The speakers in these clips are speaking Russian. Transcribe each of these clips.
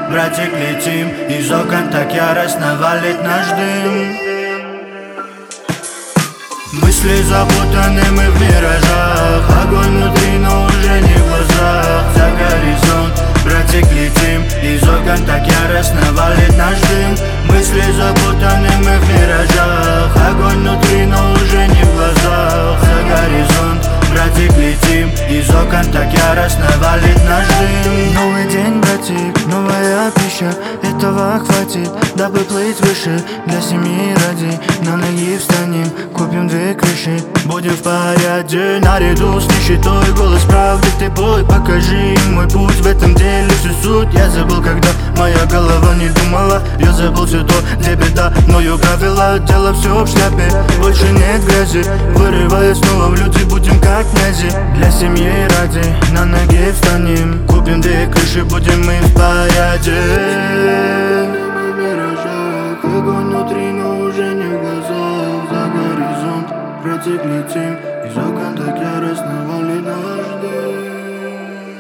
братик, летим. Из окон так яростно валит наш дым. Мысли запутаны, мы в миражах. Огонь внутри, но уже не в глазах. За горизонт, братик, летим. Из окон так яростно валит наш дым. Мысли запутаны, мы в миражах. Огонь внутри, но уже не в глазах. За горизонт, братик, летим. Из окон так яростно валит наш дым. Новый день, братик, новая пища. Этого хватит, дабы плыть выше. Для семьи ради, на ноги встанем. Купим 2 крыши, будем в порядке. Наряду с нищетой, голос правды ты пой. Покажи им мой путь, в этом деле всю суть. Я забыл, когда моя голова не думала. Я забыл все то, где беда мною правила. Дело все в шляпе, больше нет грязи. Вырываясь снова в люди, будем как князи. Для семьи ради, на ноги встанем. Купим 2 крыши, будем мы в порядке. Огонь внутри, но уже не в глазах. За горизонт, братик, летим. Из окон так яростно валит наш дым.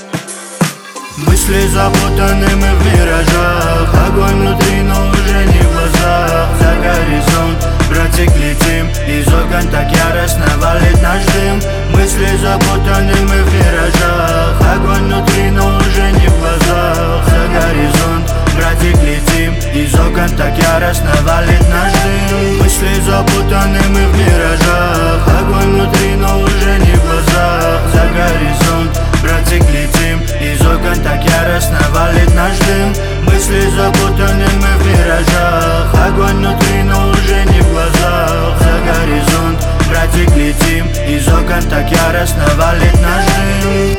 Мысли запутаны, мы в миражах. Огонь внутри, но уже не в глазах. За горизонт, братик, летим. Из окон так яростно валит наш дым. Мысли запутаны, мы в миражах. Огонь внутри, но уже не в глазах. За горизонт, братик, летим. Из окон так яростно валит наш дым. Мысли запутаны, мы в миражах. Огонь внутри, но уже не в глазах. За горизонт, братик, летим. Из окон так яростно валит наш дым. Мысли запутаны, мы в миражах. Огонь внутри, но уже не в глазах. За горизонт, братик, летим. Из окон так яростно валит наш дым.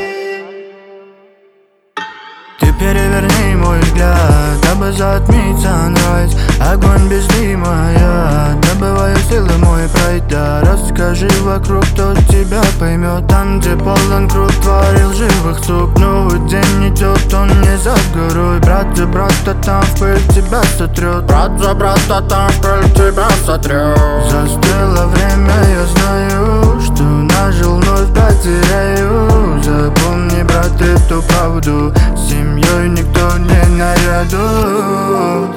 Ты переверни мой взгляд, дабы затмить sunrise. Огонь без дыма, я добываю силы мой пройдя. Расскажи вокруг, кто тебя поймет. Там, где полон круг, творил живых сук. Новый день идет, он не за горой. Брат за брата там в пыль тебя сотрет. Брат за брата там в пыль тебя сотрет. Застыло время, я знаю, что нажил, вновь потеряю. Запомни, брат, эту правду. С семьей никто не наряду.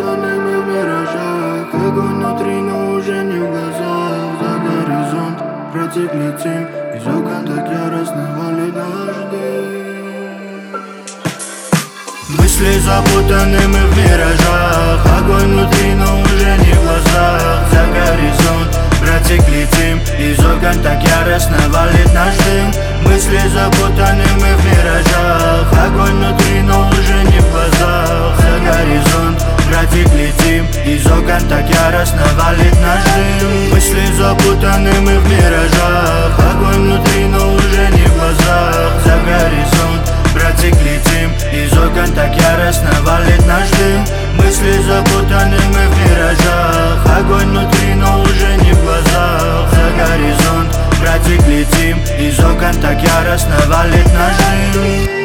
Огонь внутри, но уже не в глазах. За горизонт, братик, летим. Из окон так яростно валит наш дым. Мысли запутаны, мы в миражах. Огонь внутри, но уже не в глазах. За горизонт, братик, летим. Из окон так яростно валит наш дым. Мысли запутаны, мы в миражах. Огонь внутри, но уже не в глазах. За горизонт, братик, летим. Из окон так яростно валит наш дым. Мысли запутаны, мы в миражах. Огонь внутри, но уже не в глазах. За горизонт, братик, летим. Из окон так яростно валит наш дым. Мысли запутаны, мы в миражах. Огонь внутри, но уже не в глазах. За горизонт, братик, летим. Из окон так яростно валит наш дым.